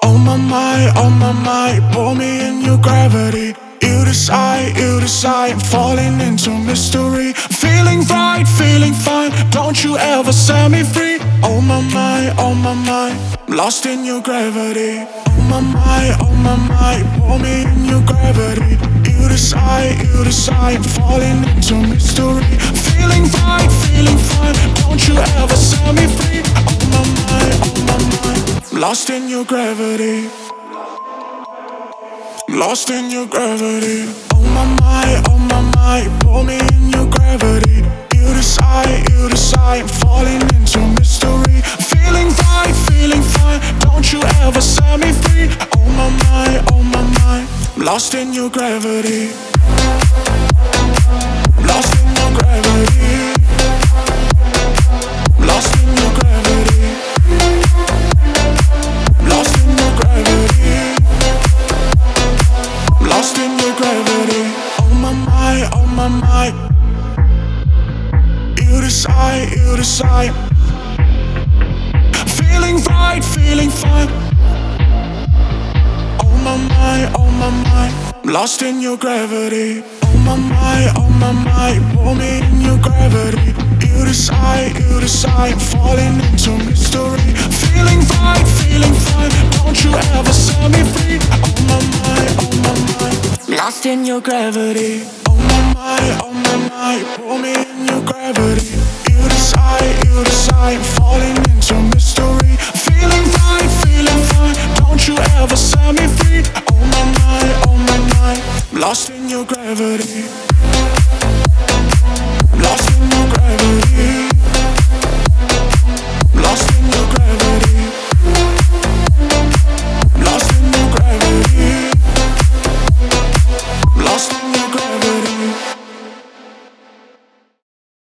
on my mind, pull me in your gravity. You decide, I'm falling into mystery. Feeling right, feeling fine, don't you ever set me free. On my mind, I'm lost in your gravity. On my mind, pull me in your gravity. You decide, I'm falling into mystery. Feeling right, feeling fine, don't you ever set me free. On my mind, I'm lost in your gravity. Lost in your gravity. On my mind, pull me in your gravity. You decide, I'm falling into mystery. Feeling right, feeling fine, don't you ever set me free. On my mind, lost in your gravity. Lost in your gravity. Lost in your gravity. Lost in your gravity. Lost in your gravity. On my mind. You decide. Feeling right, feeling fine. On my mind. Lost in your gravity. On my mind. Pull me in your gravity. You decide, falling into mystery. Feeling right, feeling fine, don't you ever set me free. On my mind, lost in your gravity. On my mind, pull me in your gravity. You decide, falling into mystery.